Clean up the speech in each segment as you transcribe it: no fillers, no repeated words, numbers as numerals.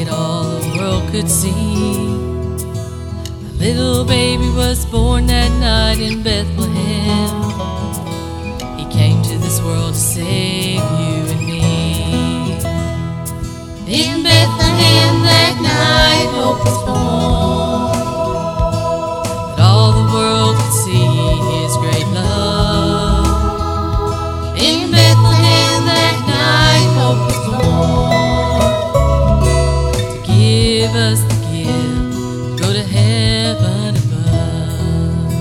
it all the world could see. A little baby was born that night in Bethlehem. He came to this world to save you and me. In Bethlehem that night hope was born, that all the world could see his great love. In Bethlehem that night hope was born, to give us the gift to go to heaven above.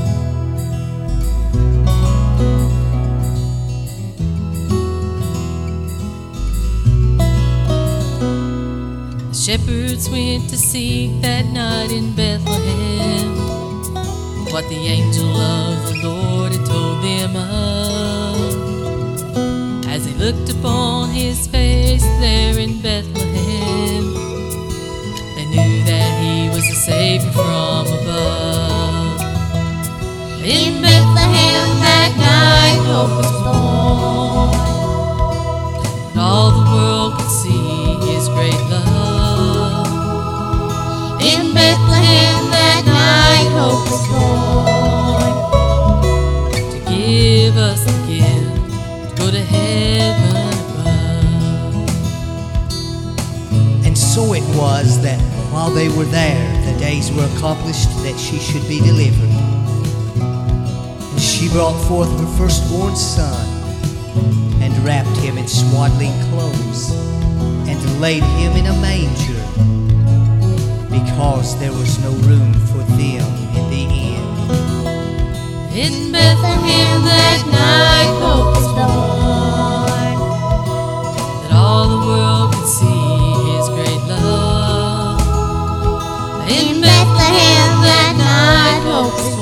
The shepherds went to seek that night in Bethlehem what the angel of the Lord had told them of. As they looked upon his face there in Bethlehem, they knew that he was a Savior from above. In Bethlehem that night hope was born, and all the world could see his great love. In Bethlehem that night hope was born, to give us the gift to go to heaven above. And so it was that while they were there, the days were accomplished that she should be delivered. And she brought forth her firstborn son, and wrapped him in swaddling clothes, and laid him in a manger, because there was no room for them in the inn. In Bethlehem that night hope was born, that all the world could see his great love. In Bethlehem that night hope was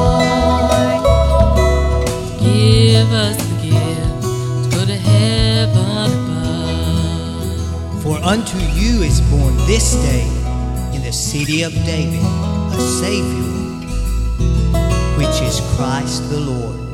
born, to give us the gift to go to heaven above. For unto you is born this day in the city of David a Savior, which is Christ the Lord.